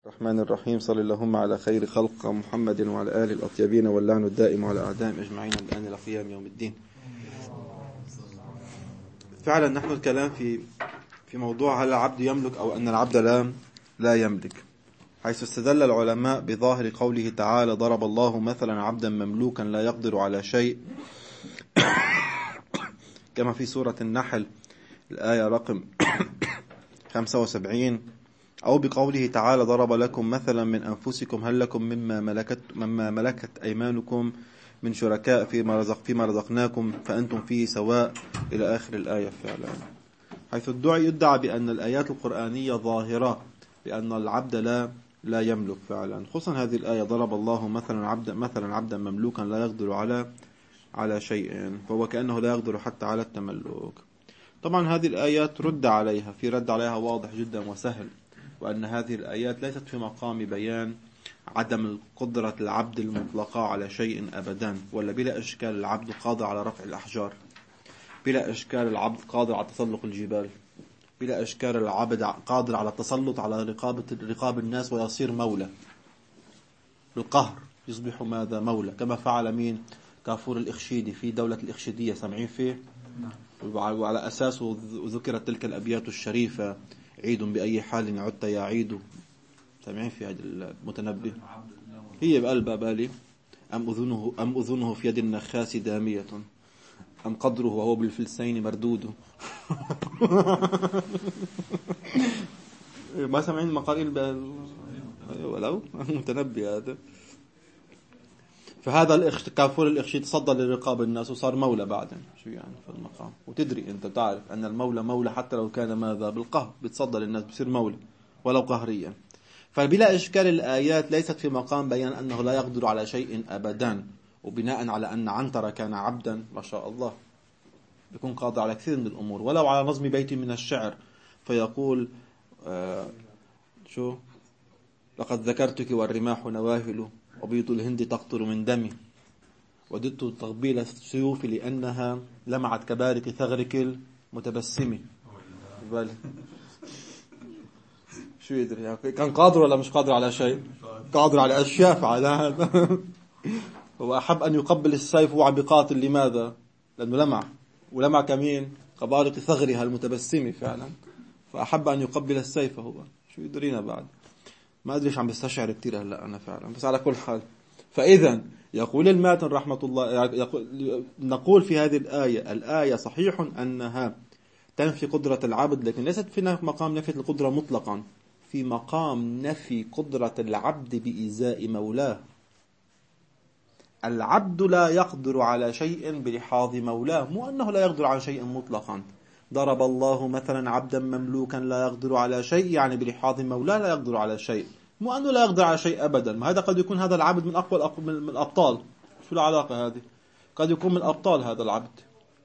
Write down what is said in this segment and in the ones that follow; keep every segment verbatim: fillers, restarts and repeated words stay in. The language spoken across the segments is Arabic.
الرحمن الرحيم. صلى اللهم على خير خلق محمد وعلى آله الأطيبين واللعن الدائم على أعدائهم أجمعين الآن إلى قيام يوم الدين. فعلا نحن الكلام في في موضوع هل العبد يملك أو أن العبد لا لا يملك، حيث استدل العلماء بظاهر قوله تعالى: ضرب الله مثلا عبدا مملوكا لا يقدر على شيء، كما في سورة النحل الآية رقم خمسة وسبعين، أو بقوله تعالى: ضرب لكم مثلا من أنفسكم هل لكم مما ملكت مما ملكت أيمانكم من شركاء فيما رزق فيما رزقناكم فأنتم فيه سواء، إلى آخر الآية. فعلا حيث الدعاء يدعى بأن الآيات القرآنية ظاهرة بأن العبد لا لا يملك فعلا، خصوصا هذه الآية: ضرب الله مثلا عبدا مثلا عبدا مملوكا لا يقدر على على شيء، فهو كأنه لا يقدر حتى على التملك. طبعا هذه الآيات رد عليها في رد عليها واضح جدا وسهل، وأن هذه الآيات ليست في مقام بيان عدم قدرة العبد المطلقة على شيء أبدا، ولا بلا إشكال العبد قادر على رفع الأحجار، بلا إشكال العبد قادر على تسلق الجبال، بلا إشكال العبد قادر على التسلط على رقابة رقاب الناس ويصير مولى بالقهر، يصبح ماذا؟ مولى، كما فعل مين؟ كافور الإخشيدي في دولة الإخشيدية، سامعين فيه؟ وعلى أساسه ذكرت تلك الأبيات الشريفة: عيد بأي حال عدت يا عيد. سامعين في هذا المتنبي؟ هي بقلب بالي: أم أذنه أم أذنه في يد النخاس دامية، أم قدره وهو بالفلسين مردود. ما سامعين مقاليل بال... ولو متنبي هذا. فهذا الإخش... كافور الإخشي تصدى لرقاب الناس وصار مولى بعدين. شو يعني في المقام؟ وتدري أنت تعرف أن المولى مولى حتى لو كان ماذا؟ بالقهر، بتصدى للناس بصير مولى ولو قهريا. فبلا إشكال الآيات ليست في مقام بيان أنه لا يقدر على شيء أبدا، وبناء على أن عنترة كان عبدا ما شاء الله بيكون قادر على كثير من الأمور، ولو على نظم بيت من الشعر فيقول آه شو: لقد ذكرتك والرماح نواهل وبيض الهند تقطر من دمي، وددت تقبيل السيوف لأنها لمعت كبارك ثغرك المتبسم. شو يدري يعني كان قادر ولا مش قادر على شيء؟ قادر على أشياء على هذا. هو أحب أن يقبل السيف وهو عم بقاتل، لماذا؟ لأنه لمع، ولمع كمين؟ كبارك ثغرها المتبسم فعلا، فأحب أن يقبل السيف. هو شو يدرينا بعد؟ ما أدريش عم بستشعر كتير هلا أنا فعلا، بس على كل حال. فإذا يقول الماتن رحمة الله، يقول نقول في هذه الآية: الآية صحيح أنها تنفي قدرة العبد، لكن ليست في مقام نفي القدرة مطلقا، في مقام نفي قدرة العبد بإزاء مولاه. العبد لا يقدر على شيء بلحاظ مولاه، مو أنه لا يقدر على شيء مطلقا. ضرب الله مثلا عبدا مملوكا لا يقدر على شيء، يعني بلحاظ مولاه لا يقدر على شيء، مو أنه لا يقدر على شيء أبدا. ما هذا قد يكون هذا العبد من أقوى من الأبطال، شو العلاقة هذه؟ قد يكون من أبطال هذا العبد.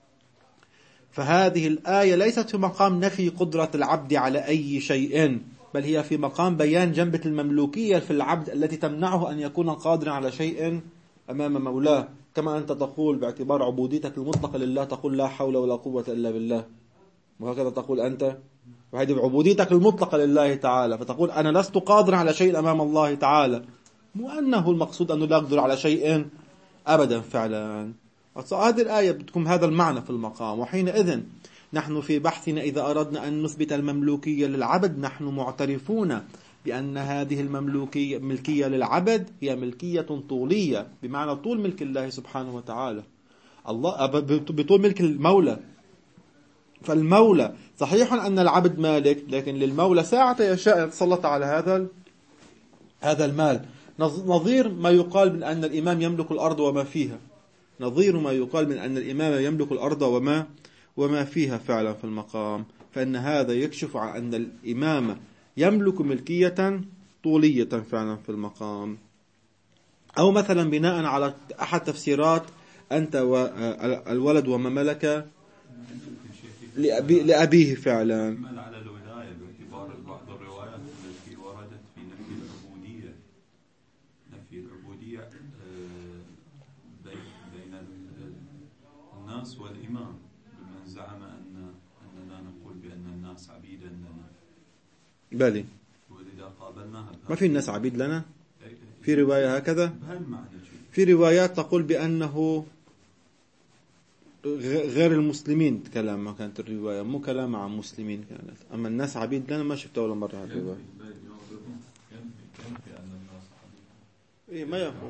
فهذه الآية ليست في مقام نفي قدرة العبد على أي شيء، بل هي في مقام بيان جنبة المملوكية في العبد التي تمنعه أن يكون قادرا على شيء أمام مولاه. كما أنت تقول باعتبار عبوديتك المطلقة لله، تقول لا حول ولا قوة إلا بالله، وهكذا تقول أنت، وهذه عبوديتك المطلقة لله تعالى، فتقول أنا لست قادرا على شيء أمام الله تعالى، مو أنه المقصود أنه لا يقدر على شيء أبدا فعلا. هذه الآية بتكون هذا المعنى في المقام. وحينئذ نحن في بحثنا إذا أردنا أن نثبت المملوكية للعبد، نحن معترفون بأن هذه المملوكية ملكية للعبد هي ملكية طولية، بمعنى طول ملك الله سبحانه وتعالى، الله بطول ملك المولى. فالمولى صحيح أن العبد مالك، لكن للمولى ساعة يشاء يتسلط على هذا هذا المال، نظير ما يقال من أن الإمام يملك الأرض وما فيها، نظير ما يقال من أن الإمام يملك الأرض وما وما فيها فعلا في المقام. فإن هذا يكشف عن أن الإمام يملك ملكية طولية فعلا في المقام. أو مثلا بناء على أحد تفسيرات أنت والولد وما ملك لأبي لأبيه فعلا. على الولاية باعتبار بعض الروايات التي وردت في نفي العبودية، نفي العبودية بين الناس والإمام، بمن زعم أن أننا نقول بأن الناس عبيدا لنا. بلي. ولذا قابلناها ما في الناس عبيد لنا، في رواية هكذا. بهالمعنى في روايات تقول بأنه غير المسلمين كلام، ما كانت الرواية مو كلام عن مسلمين كانت، أما الناس عبيد لنا ما شفت ولا مرة هالرواية. إيه ما يفهم.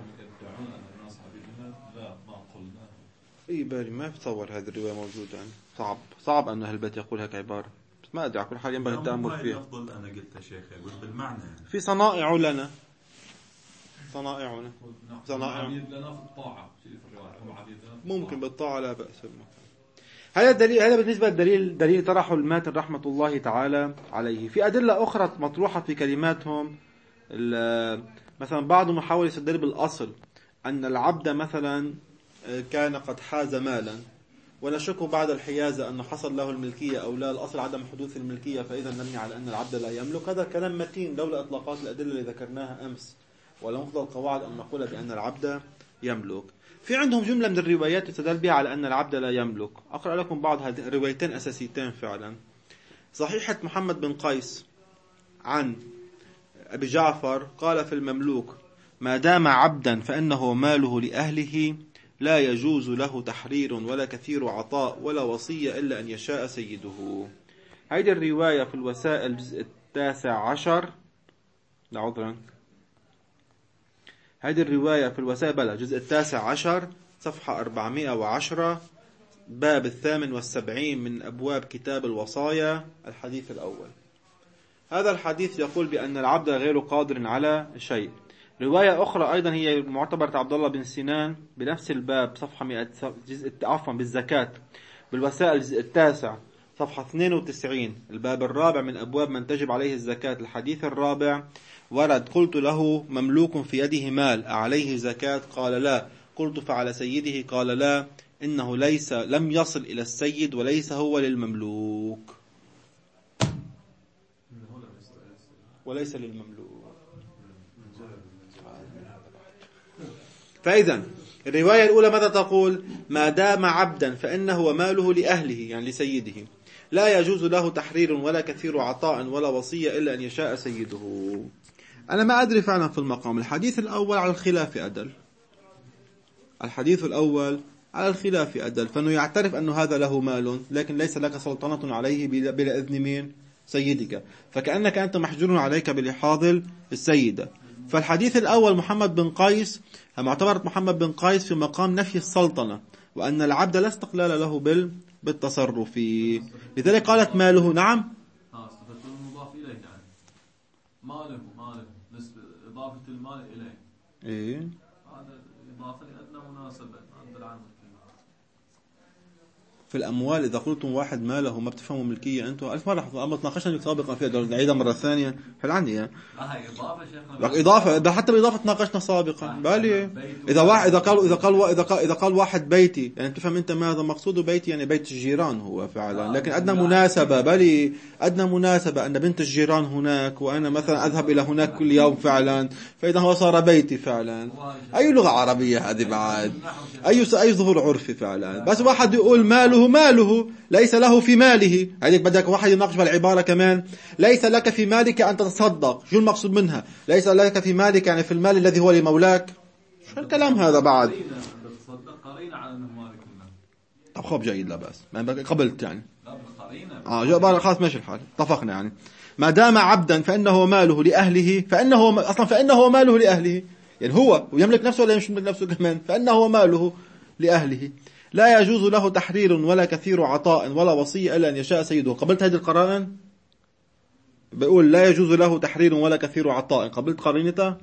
إيه بالي ما بتصور هذه الرواية موجودة يعني. صعب صعب أن أهل البيت يقول هيك عبارة، بس ما أدري على كل حال ينبغي التأمل فيها. أفضل أنا قلت شيخ يقول بالمعنى يعني. في صنائع لنا، صنائعنا صنائع عبيد لنا في الطاعة في الرواية، عبيد لنا ممكن بالطاعة لا بأس. هذا الدليل، هذا بالنسبة للدليل دليل طرحه الماتن رحمة الله تعالى عليه. في أدلة أخرى مطروحة في كلماتهم، مثلا بعضهم يحاول يستدل بالأصل أن العبد مثلا كان قد حاز مالا ونشك بعد الحيازة أنه حصل له الملكية أو لا، الأصل عدم حدوث الملكية، فإذا نبني على أن العبد لا يملك. هذا كلام متين لولا إطلاقات الأدلة اللي ذكرناها أمس، ولا مفضل القواعد أن نقول بأن العبد يملك. في عندهم جملة من الروايات تستدل بها على أن العبد لا يملك. أقرأ لكم بعض هذه الروايتين أساسيتين فعلا. صحيحة محمد بن قيس عن أبي جعفر قال في المملوك: ما دام عبدا فإنه ماله لأهله، لا يجوز له تحرير ولا كثير عطاء ولا وصية إلا أن يشاء سيده. هذه الرواية في الوسائل الجزء التاسع عشر، لا عذرا، هذه الرواية في الوسائل بلا الجزء التاسع عشر صفحة أربعمائة وعشرة، باب الثامن والسبعين من أبواب كتاب الوصايا، الحديث الأول. هذا الحديث يقول بأن العبد غير قادر على شيء. رواية أخرى أيضا هي معتبرة عبد الله بن سنان بنفس الباب صفحة مئة، جزء عفوا بالزكاة، بالوسائل الجزء التاسع صفحة اثنين وتسعين، الباب الرابع من أبواب من تجب عليه الزكاة، الحديث الرابع. ورد: قلت له: مملوك في يده مال أعليه زكاة؟ قال: لا. قلت: فعلى سيده؟ قال: لا، إنه ليس لم يصل إلى السيد وليس هو للمملوك، وليس للمملوك. فإذا الرواية الأولى ماذا تقول؟ ما دام عبدا فإنه وماله لأهله، يعني لسيده، لا يجوز له تحرير ولا كثير عطاء ولا وصية إلا أن يشاء سيده. أنا ما أدري فعلا في المقام. الحديث الأول على الخلاف أدل، الحديث الأول على الخلاف أدل، فإنه يعترف أنه هذا له مال لكن ليس لك سلطنة عليه بلا إذن مين؟ سيدك، فكأنك أنت محجور عليك بلحاظ السيدة. فالحديث الأول محمد بن قيس معتبرت محمد بن قيس في مقام نفي السلطنة، وأن العبد لا استقلال له بال بالتصرف، لذلك قالت ماله. نعم اه استفدت المضاف إليه، يعني ماله ماله نسبة إضافة المال إليه. إيه هذا إضافة لأدنى مناسبة عند العامة. في الأموال إذا قلتم واحد ماله ما بتفهموا ملكية أنتم ألف مرة، أما تناقشنا سابقا فيها، نعيدها مرة ثانية. هل عندي يعني لا هي إضافة شيخنا، إضافة ده حتى بإضافة تناقشنا سابقا. بالي إذا واحد إذا قال إذا قال إذا قال إذا قال واحد بيتي، يعني تفهم أنت ماذا مقصوده بيتي؟ يعني بيت الجيران هو فعلا، لكن أدنى مناسبة بالي أدنى مناسبة أن بنت الجيران هناك وأنا مثلا أذهب إلى هناك كل يوم فعلا، فإذا هو صار بيتي فعلا. أي لغة عربية هذه بعد؟ أي أي ظهور عرفي فعلا. بس واحد يقول ماله ماله ليس له في ماله، هذيك بدك واحد يناقش بالعبارة كمان، ليس لك في مالك أن تتصدق. شو المقصود منها؟ ليس لك في مالك يعني في المال الذي هو لمولاك. شو الكلام هذا بعد؟ طب خب جيد، لا بأس، قبلت يعني اه جبار خلاص ماشي الحال، اتفقنا. يعني ما دام عبدا فإنه ماله لأهله، فإنه أصلا فإنه ماله لأهله، يعني هو ويملك نفسه ولا يملك نفسه كمان، فإنه ماله لأهله، لا يجوز له تحرير ولا كثير عطاء ولا وصية إلا أن يشاء سيده. قبلت هذه القرائن؟ بقول لا يجوز له تحرير ولا كثير عطاء، قبلت قرينته؟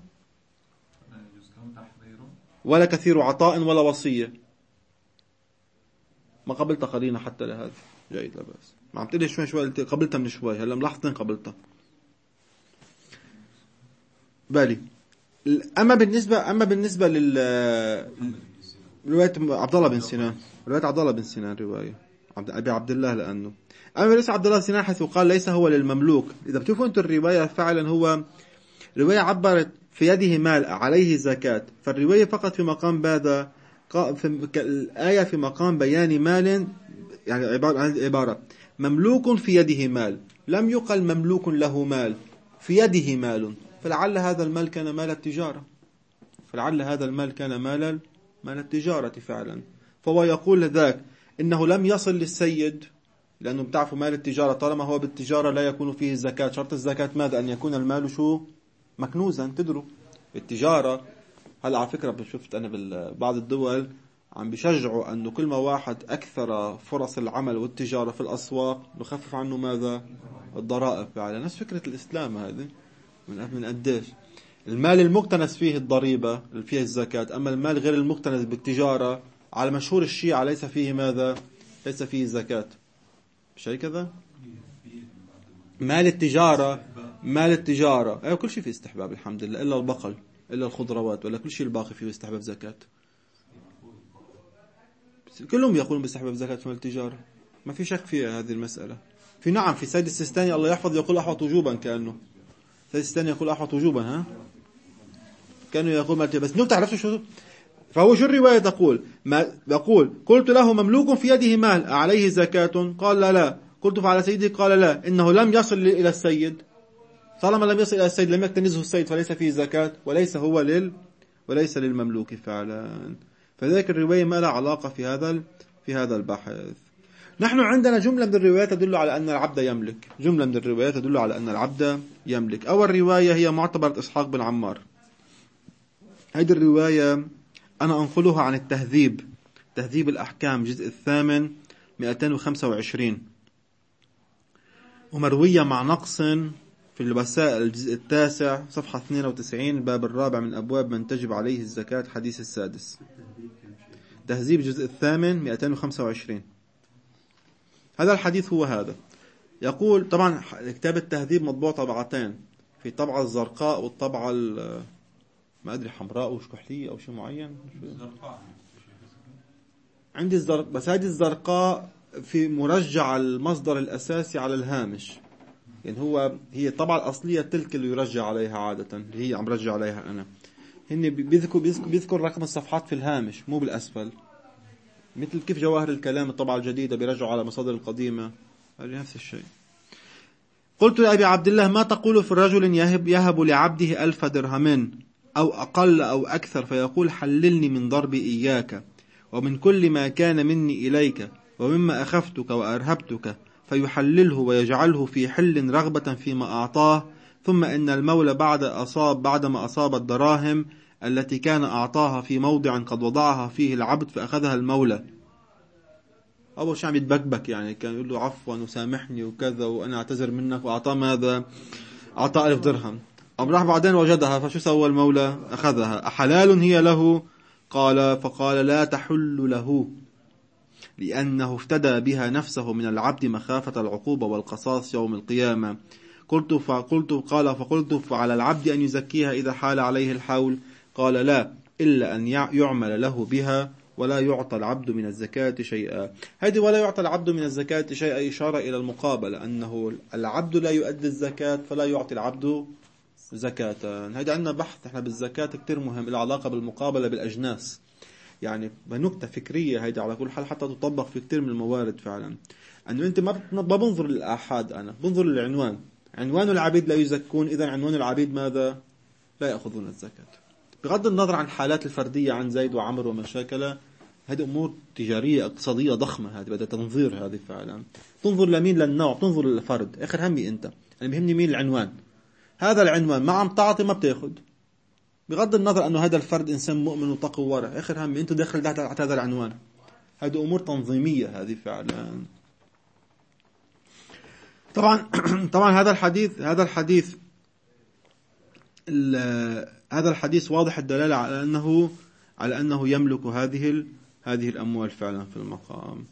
ولا كثير عطاء ولا وصية، ما قبلت قرينة حتى لهذا. جيد، لا بأس. ما عم تقولي شوي شوي قبلتها من شوي، هلا ملاحظتين قبلتها بالي. أما بالنسبة أما بالنسبة لل رواية عبد الله بن سنان، رواية عبد الله بن سنان رواية عبد أبي عبد الله، لأنه أما ليس عبد الله بن سنان حيث قال ليس هو للمملوك. إذا بتشوفوا أنتم الرواية فعلا هو رواية عبرت في يده مال عليه زكاة، فالرواية فقط في مقام بهذا، في الآية في مقام بيان مال، يعني عبارة عن عبارة مملوك في يده مال، لم يقل مملوك له مال، في يده مال، فلعل هذا المال كان مال التجارة فلعل هذا المال كان مال مال التجارة فعلا. فهو يقول ذاك إنه لم يصل للسيد، لأنه بتعرفوا مال التجارة طالما هو بالتجارة لا يكون فيه الزكاة. شرط الزكاة ماذا؟ أن يكون المال شو؟ مكنوزا. تدروا التجارة هلا على فكرة شفت أنا ببعض الدول عم بيشجعوا أنه كل ما واحد أكثر فرص العمل والتجارة في الأسواق نخفف عنه ماذا؟ الضرائب. على نفس فكرة الإسلام هذه من من قديش المال المكتنس فيه الضريبة اللي فيه الزكاة، أما المال غير المكتنس بالتجارة على مشهور الشيعة ليس فيه ماذا؟ ليس فيه زكاة. مش هيك كذا؟ مال التجارة مال التجارة أيوة كل شيء فيه استحباب الحمد لله إلا البقل إلا الخضروات، ولا كل شيء الباقي فيه استحباب زكاة. كلهم يقولون باستحباب زكاة مال التجارة، ما في شك في هذه المسألة. في نعم في سيد السيستاني الله يحفظ يقول أحوط وجوبا، كأنه سيد السيستاني يقول أحوط وجوبا ها كانوا يقول ما بس نو تعرفوا شو. فهو شو الرواية تقول؟ ما يقول قلت له مملوك في يده مال عليه زكاة؟ قال لا لا. قلت فعلى سيدي؟ قال لا، إنه لم يصل إلى السيد. طالما لم يصل إلى السيد لم يكتنزه السيد فليس فيه زكاة، وليس هو لل وليس للمملوك فعلا. فذلك الرواية ما لها علاقة في هذا في هذا البحث. نحن عندنا جملة من الروايات تدل على أن العبد يملك. جملة من الروايات تدل على أن العبد يملك. أول رواية هي معتبرة إسحاق بن عمار. هذه الرواية أنا أنقلها عن التهذيب، تهذيب الأحكام جزء الثامن مئتين وخمسة وعشرين، ومروية مع نقص في الوسائل الجزء التاسع صفحة اثنين وتسعين الباب الرابع من أبواب من تجب عليه الزكاة حديث السادس. تهذيب الجزء الثامن مئتين وخمسة وعشرين. هذا الحديث هو هذا. يقول طبعا كتاب التهذيب مطبوع طبعتين، في طبعة الزرقاء والطبعة ما أدري حمراء أو كحلية أو شيء معين. عندي الزرق بس هذه الزرقاء في مرجع المصدر الأساسي على الهامش، يعني هو هي الطبعة الأصلية تلك اللي يرجع عليها عادة، اللي هي عم رجع عليها أنا. هن بيذكر بيذكر رقم الصفحات في الهامش مو بالأسفل، مثل كيف جواهر الكلام الطبعة الجديدة بيرجعوا على مصادر القديمة، هذا نفس الشيء. قلت لأبي عبد الله ما تقول في الرجل يهب يهب لعبده ألف درهم أو أقل أو أكثر فيقول حللني من ضربي إياك ومن كل ما كان مني إليك ومما أخفتك وأرهبتك، فيحلله ويجعله في حل رغبة فيما أعطاه، ثم إن المولى بعد أصاب بعدما أصاب الدراهم التي كان أعطاها في موضع قد وضعها فيه العبد فأخذها المولى. أول شيء عم يتبكبك، يعني كان يقول له عفوا وسامحني وكذا وأنا أعتذر منك، وأعطاه ماذا؟ أعطاه ألف درهم. أم راح بعدين وجدها، فشو سوى المولى؟ أخذها. أحلال هي له؟ قال فقال لا تحل له، لأنه افتدى بها نفسه من العبد مخافة العقوبة والقصاص يوم القيامة. قلت فقلت قال فقلت فعلى العبد أن يزكيها إذا حال عليه الحول؟ قال لا، إلا أن يعمل له بها ولا يعطى العبد من الزكاة شيئا. هذه ولا يعطى العبد من الزكاة شيئا إشارة إلى المقابلة، أنه العبد لا يؤدي الزكاة فلا يعطي العبد زكاة. هذا عندنا بحث احنا بالزكاة كتير مهم، العلاقة بالمقابلة بالأجناس، يعني بنكتة فكرية هيدا على كل حال حتى تطبق في كتير من الموارد فعلا. أنه أنت ما ما بنظر للآحاد، أنا بنظر للعنوان. عنوان العبيد لا يزكون، إذا عنوان العبيد ماذا؟ لا يأخذون الزكاة، بغض النظر عن حالات الفردية عن زيد وعمر ومشاكله. هذه أمور تجارية اقتصادية ضخمة، هذه بدها تنظير. هذه فعلا تنظر لمين؟ للنوع، تنظر للفرد. آخر همي أنت، أنا بيهمني مين العنوان. هذا العنوان ما عم تعطي ما بتاخد، بغض النظر أنه هذا الفرد إنسان مؤمن وتقوى ورع. آخر همي أنت داخل تحت هذا العنوان. هذه أمور تنظيمية هذه فعلا. طبعا طبعا هذا الحديث هذا الحديث هذا الحديث واضح الدلالة على أنه على أنه يملك هذه هذه الأموال فعلا في المقام.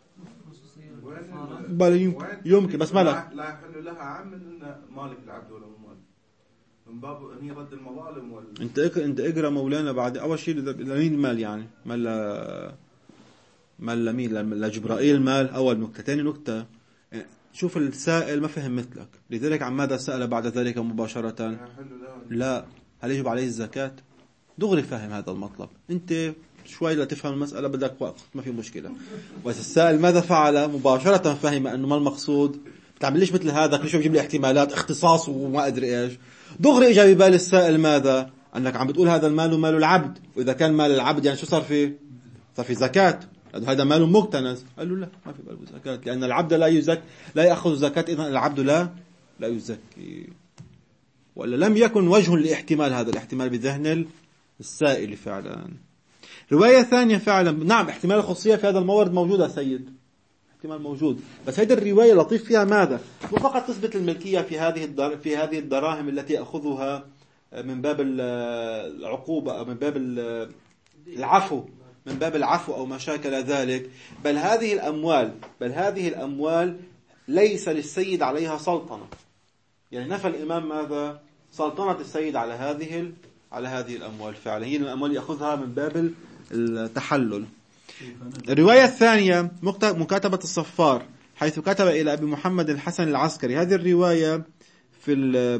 بل يمكن بس ما لا لا يحل لها عام من مالك العبد ولا مال، من باب أن هي رد المظالم وال... أنت إك... أنت إقرأ مولانا بعد أول شيء لمين المال، يعني مال ل... مال لمين لجبرائيل مال. أول نكتة. ثاني نكتة، شوف السائل ما فهم مثلك، لذلك عن ماذا سأل بعد ذلك مباشرة؟ لا، هل يجب عليه الزكاة؟ دغري فهم هذا المطلب. أنت شوي لا تفهم المسألة بدك وقت، ما في مشكلة. بس السائل ماذا فعل؟ مباشرة فهم أنه ما المقصود. بتعمليش مثل هذا كل شوي بيجيب لي احتمالات اختصاص وما أدري إيش. دغري إجا ببال السائل ماذا؟ أنك عم بتقول هذا المال مال العبد، وإذا كان مال العبد يعني شو صار فيه؟ صار في زكاة، هذا مال مكتنز. قال له لا، ما في بال زكاة، لأن العبد لا يزكي، لا يأخذ زكاة، إذن العبد لا لا يزكي. ولا لم يكن وجه لاحتمال هذا الاحتمال بذهن السائل فعلا. رواية ثانية فعلا، نعم احتمال الخصوصية في هذا المورد موجودة سيد، احتمال موجود، بس هذه الرواية لطيف فيها ماذا؟ مو فقط تثبت الملكية في هذه الدر... في هذه الدراهم التي يأخذها من باب العقوبة أو من باب العفو، من باب العفو أو ما شاكل ذلك، بل هذه الأموال بل هذه الأموال ليس للسيد عليها سلطنة. يعني نفى الإمام ماذا؟ سلطنة السيد على هذه على هذه الأموال فعلا، هي الأموال يأخذها من باب التحلل. الرواية الثانية مكاتبة الصفار، حيث كتب إلى أبي محمد الحسن العسكري. هذه الرواية في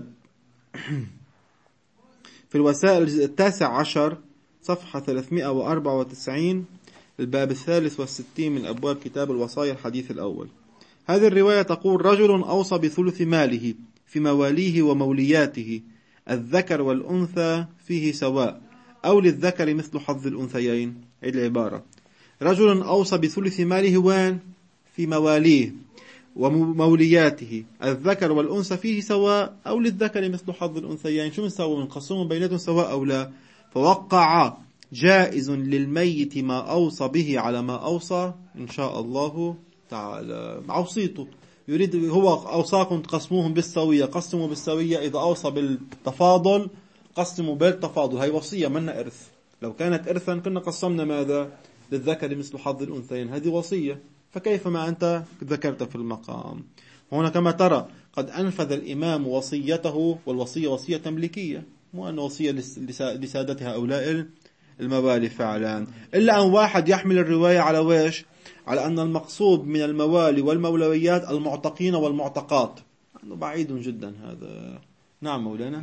في الوسائل الجزء التاسع عشر صفحة ثلاثمائة وأربعة وتسعين، الباب الثالث والستين من أبواب كتاب الوصايا الحديث الأول. هذه الرواية تقول: رجل أوصى بثلث ماله في مواليه ومولياته، الذكر والأنثى فيه سواء، أو للذكر مثل حظ الأنثيين. هذه العبارة: رجل أوصى بثلث ماله وين؟ في مواليه ومولياته، الذكر والأنثى فيه سواء، أو للذكر مثل حظ الأنثيين. شو بنسوي؟ بنقسمهم بيناتهم سواء أو لا؟ فوقع: جائز للميت ما أوصى به على ما أوصى إن شاء الله تعالى. عوصيته يريد، هو أوصاكم تقسموهم بالسوية، قسموا بالسوية. إذا أوصى بالتفاضل قسموا بالتفاضل. هاي وصية منا إرث، لو كانت إرثا كنا قسمنا ماذا؟ للذكر مثل حظ الأنثيين. هذه وصية، فكيف ما أنت ذكرت في المقام. هنا كما ترى قد أنفذ الإمام وصيته، والوصية وصية تمليكية، مو أن وصية لسادتها أولاء الموالي فعلا. إلا أن واحد يحمل الرواية على ويش؟ على أن المقصود من الموالي والمولويات المعتقين والمعتقات، أنه بعيد جدا هذا. نعم مولانا.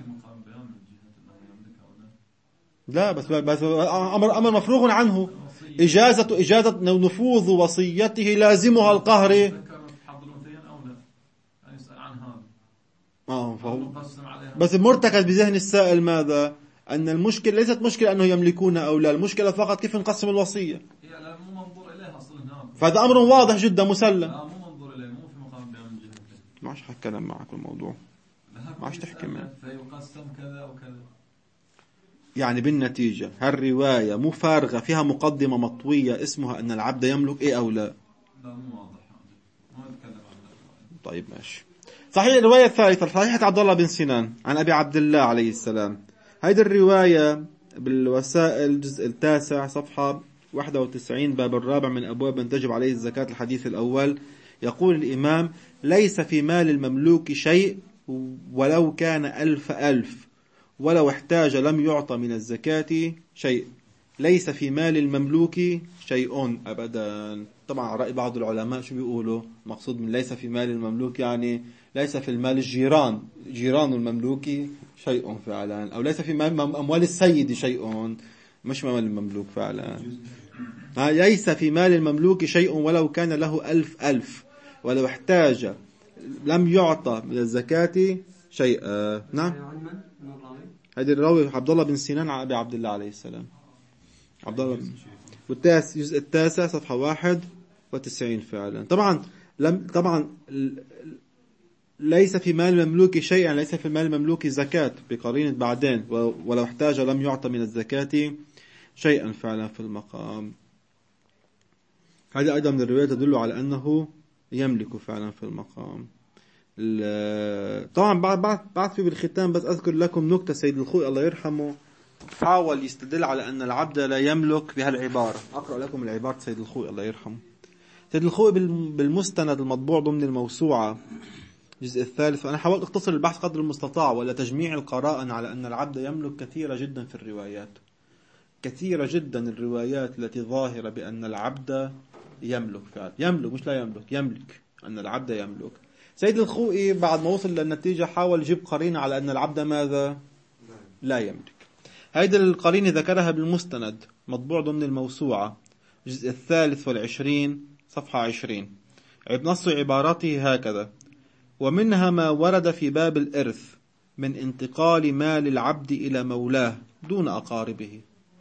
لا بس, بس أمر, أمر مفروغ عنه. إجازة إجازة نفوذ وصيته لازمها القهر. آه فهو بس مرتكز بذهن السائل ماذا؟ أن المشكلة ليست مشكلة أنه يملكون أو لا، المشكلة فقط كيف نقسم الوصية. فهذا أمر واضح جدا مسلم. لا مو منظور إليه، مو في مقام بيان من جهة. ما عادش حكلم معك الموضوع، ما عادش تحكي معي. فيقسم كذا وكذا. يعني بالنتيجة هالرواية مو فارغة، فيها مقدمة مطوية اسمها أن العبد يملك إيه أو لا. لا مو واضح، ما نتكلم عنها. طيب ماشي. صحيح. الرواية الثالثة صحيحة عبد الله بن سنان عن أبي عبد الله عليه السلام. هذه الرواية بالوسائل الجزء التاسع صفحة واحد وتسعين، باب الرابع من أبواب من تجب عليه الزكاة، الحديث الأول. يقول الإمام: ليس في مال المملوك شيء ولو كان ألف ألف، ولو احتاج لم يعطى من الزكاة شيء. ليس في مال المملوك شيء أبدا. طبعا رأي بعض العلماء شو بيقولوا؟ مقصود من ليس في مال المملوك يعني ليس في المال الجيران، جيران المملوك شيء فعلا، أو ليس في مال أموال السيد شيء، مش مال المملوك فعلا. ليس في مال المملوك شيء ولو كان له ألف ألف، ولو احتاج لم يعطى من الزكاة شيء. نعم. هذا الراوي عبد الله بن سنان عن أبي عبد الله عليه السلام. عبد الله والتاس الجزء التاسع صفحة واحد وتسعين فعلا. طبعا لم طبعا ليس في مال المملوك شيء يعني ليس في المال المملوك زكاة بقرينة بعدين، ولو احتاج لم يعطى من الزكاة شيئا فعلا في المقام. هذه أيضا من الرواية تدل على أنه يملك فعلا في المقام. طبعا بعد بعد بعد في بالختام بس أذكر لكم نكتة. سيد الخوئي الله يرحمه حاول يستدل على أن العبد لا يملك بهالعبارة. أقرأ لكم العبارة سيد الخوئي الله يرحمه. سيد الخوئي بالمستند المطبوع ضمن الموسوعة الجزء الثالث، وأنا حاولت أختصر البحث قدر المستطاع ولا تجميع القراءة على أن العبد يملك كثيرة جدا في الروايات، كثيرة جدا الروايات التي ظاهرة بأن العبد يملك فعلا. يملك مش لا يملك، يملك، أن العبد يملك. سيد الخوئي بعد ما وصل للنتيجة حاول يجيب قرينة على أن العبد ماذا؟ لا يملك. هيدا القرينة ذكرها بالمستند مطبوع ضمن الموسوعة الجزء الثالث والعشرين صفحة عشرين. نص عباراته هكذا: ومنها ما ورد في باب الإرث من انتقال مال العبد إلى مولاه دون أقاربه.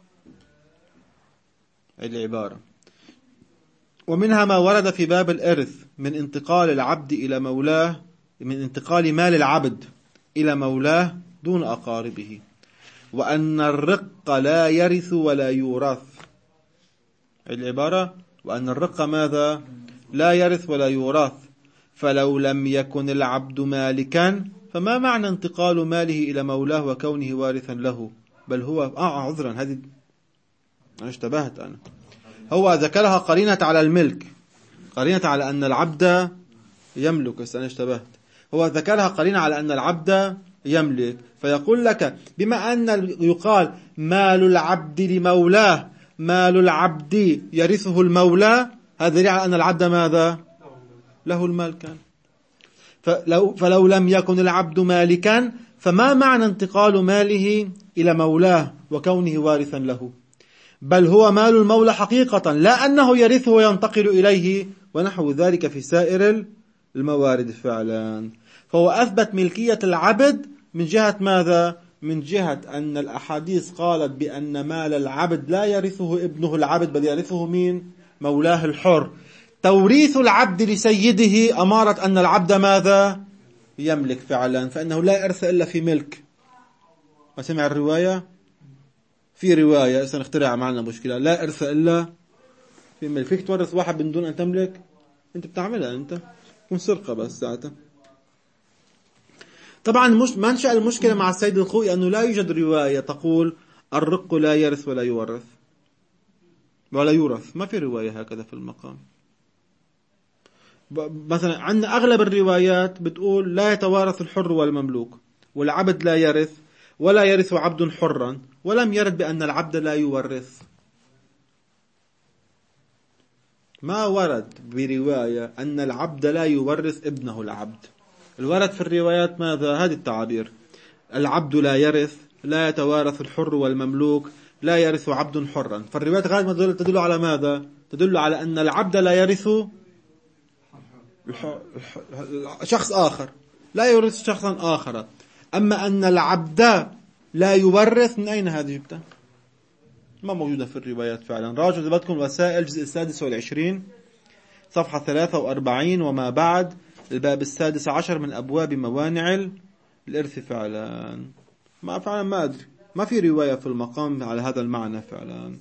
العبارة. ومنها ما ورد في باب الإرث من انتقال العبد إلى مولاه، من انتقال مال العبد إلى مولاه دون أقاربه، وأن الرق لا يرث ولا يورث. العبارة. وأن الرق ماذا؟ لا يرث ولا يورث. فلو لم يكن العبد مالكا فما معنى انتقال ماله إلى مولاه وكونه وارثا له؟ بل هو آه عذرا هذه أنا اشتبهت أنا هو ذكرها قرينة على الملك، قرينة على أن العبد يملك، بس أنا اشتبهت. هو ذكرها قرينة على أن العبد يملك، فيقول لك بما أن يقال مال العبد لمولاه، مال العبد يرثه المولى، هذا دليل على أن العبد ماذا؟ له المال كان. فلو, فلو لم يكن العبد مالكا فما معنى انتقال ماله إلى مولاه وكونه وارثا له؟ بل هو مال المولى حقيقة، لا أنه يرثه وينتقل إليه ونحو ذلك في سائر الموارد فعلا. فهو أثبت ملكية العبد من جهة ماذا؟ من جهة أن الأحاديث قالت بأن مال العبد لا يرثه ابنه العبد بل يرثه مين؟ مولاه الحر. توريث العبد لسيده أمارة أن العبد ماذا؟ يملك فعلا، فإنه لا إرث إلا في ملك. ما سمع الرواية؟ في رواية سنخترع معنا مشكلة، لا إرث إلا في ملك. فيك تورث واحد من دون أن تملك؟ أنت بتعملها أنت، تكون سرقة بس ساعتها. طبعا مش منشأ المشكلة مع السيد الخوئي أنه لا يوجد رواية تقول الرق لا يرث ولا يورث ولا يورث، ما في رواية هكذا في المقام. مثلا عندنا أغلب الروايات بتقول لا يتوارث الحر والمملوك، والعبد لا يرث، ولا يرث عبد حرا، ولم يرد بأن العبد لا يورث. ما ورد برواية أن العبد لا يورث ابنه العبد. الورد في الروايات ماذا؟ هذه التعابير: العبد لا يرث، لا يتوارث الحر والمملوك، لا يرث عبد حرا. فالروايات غالبا تدل على ماذا؟ تدل على أن العبد لا يرث شخص آخر، لا يورث شخصا آخر. أما أن العبد لا يورث، من أين هذه جبتها؟ ما موجودة في الروايات فعلا. راجعوا إذا بدكم الوسائل الجزء السادس والعشرين صفحة ثلاثة وأربعين وما بعد، الباب السادس عشر من أبواب موانع الإرث فعلا. ما فعلا ما أدري، ما في رواية في المقام على هذا المعنى فعلا.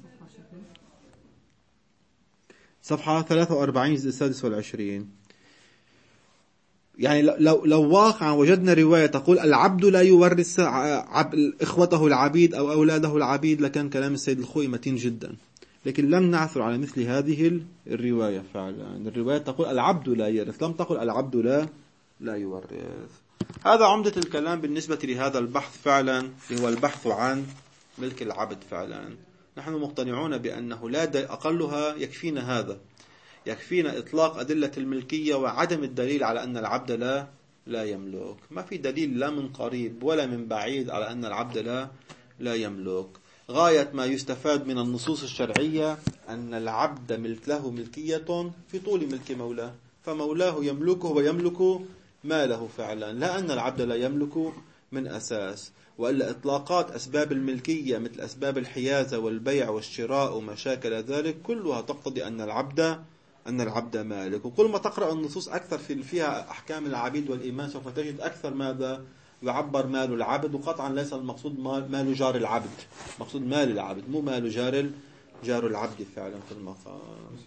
صفحة ثلاثة وأربعين الجزء السادس والعشرين. يعني لو لو واقعا وجدنا رواية تقول العبد لا يورث إخوته العبيد أو أولاده العبيد لكان كلام السيد الخوئي متين جدا، لكن لم نعثر على مثل هذه الرواية فعلا. الرواية تقول العبد لا يرث، لم تقل العبد لا لا يورث. هذا عمدة الكلام بالنسبة لهذا البحث فعلا، هو البحث عن ملك العبد فعلا. نحن مقتنعون بأنه لا أقلها يكفينا هذا، يكفينا إطلاق أدلة الملكية وعدم الدليل على أن العبد لا لا يملك. ما في دليل لا من قريب ولا من بعيد على أن العبد لا لا يملك. غاية ما يستفاد من النصوص الشرعية أن العبد ملك له ملكية في طول ملك مولاه، فمولاه يملكه ويملك ماله فعلا، لا أن العبد لا يملك من أساس. وإلا إطلاقات أسباب الملكية مثل أسباب الحيازة والبيع والشراء وما شاكل ذلك كلها تقتضي أن العبد أن العبد مالك. وكل ما تقرأ النصوص أكثر في فيها أحكام العبيد والإيمان سوف تجد أكثر ماذا يعبر مال العبد، وقطعا ليس المقصود مال جار العبد، مقصود مال العبد مو مال جار جار العبد فعلا في المقام.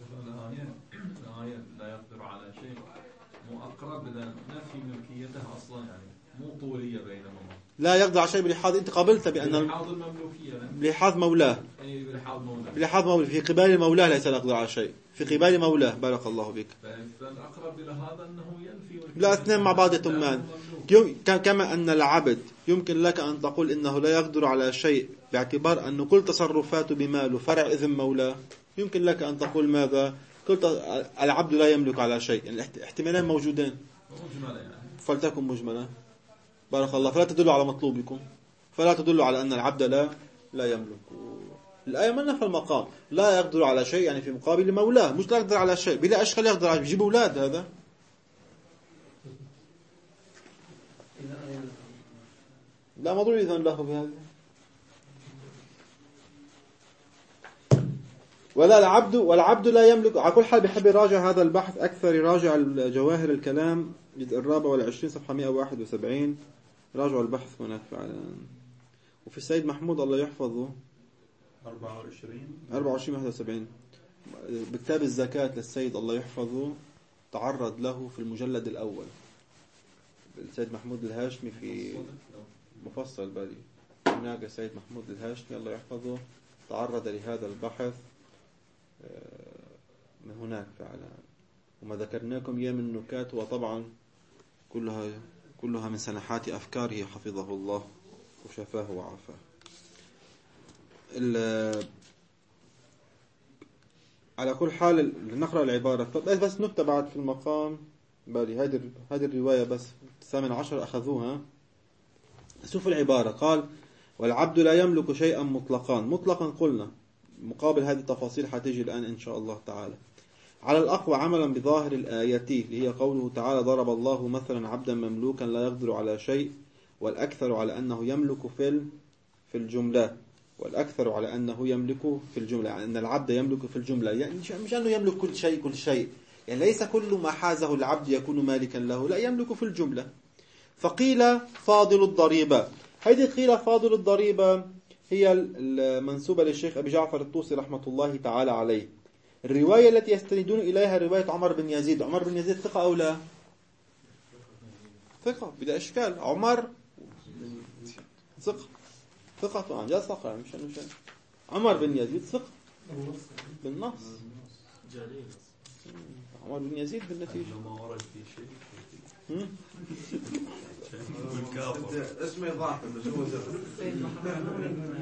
الآية لا يقدر على شيء مو أقرب إذا نفي ملكيته أصلا، يعني مو طولية بينهما. لا يقدر على شيء بلحاظ أنت قابلت بأن بلحاظ المملوكية، بلحاظ مولاه، أي بلحاظ مولاه، بلحاظ مولاه في قبال مولاه ليس يقدر على شيء، في قبال مولاه. بارك الله بك. فالأقرب إلى هذا أنه ينفي. لا، اثنين مع بعض يتمان. كما أن العبد يمكن لك أن تقول إنه لا يقدر على شيء باعتبار أن كل تصرفاته بماله فرع إذن مولاه، يمكن لك أن تقول ماذا؟ قلت العبد لا يملك على شيء. يعني احتمالين موجودين، فلتكن مجملة. بارك الله. فلا تدل على مطلوبكم، فلا تدل على أن العبد لا لا يملك. الآية مالنا في المقام لا يقدر على شيء، يعني في مقابل مولاه، مش لا يقدر على شيء بلا أشكال يقدر على يجيب أولاد. هذا لا ما ضروري إذن له بهذا. ولا العبد والعبد لا يملك. على كل حال بحب يراجع هذا البحث أكثر، يراجع الجواهر الكلام جزء الرابع والعشرين صفحة مئة وواحد وسبعين، راجعوا البحث هناك فعلا. وفي السيد محمود الله يحفظه أربعة وعشرين أربعة وعشرين واحد وسبعين بكتاب الزكاة للسيد الله يحفظه، تعرض له في المجلد الأول السيد محمود الهاشمي في مفصل بالي. هناك السيد محمود الهاشمي الله يحفظه تعرض لهذا البحث من هناك فعلا. وما ذكرناكم إياه من نكات وطبعا كلها كلها من سنحات أفكاره حفظه الله وشفاه وعافاه. على كل حال نقرأ العبارة بس نكتة بعد في المقام بالي. هذه هذه الرواية بس الثامن عشر أخذوها. شوف العبارة، قال والعبد لا يملك شيئا مطلقا. مطلقا قلنا مقابل هذه التفاصيل حتيجي الآن إن شاء الله تعالى. على الأقوى عملا بظاهر الآية اللي هي قوله تعالى ضرب الله مثلا عبدا مملوكا لا يقدر على شيء، والأكثر على أنه يملك في في الجملة والأكثر على أنه يملك في الجملة، يعني أن العبد يملك في الجملة، يعني مش أنه يملك كل شيء كل شيء، يعني ليس كل ما حازه العبد يكون مالكا له، لا يملك في الجملة. فقيل فاضل الضريبة. هذه قيل فاضل الضريبة هي المنسوبة للشيخ أبي جعفر الطوسي رحمة الله تعالى عليه. الرواية التي يستندون إليها رواية عمر بن يزيد. عمر بن يزيد ثقة أو لا؟ ثقة بلا إشكال. عمر ثقة ثقة عن جد ثقة مش أنه شيء. عمر بن يزيد ثقة بالنص. عمر بن يزيد بالنتيجة ما ورد في شيء اسمه ضعف بس هو زفر.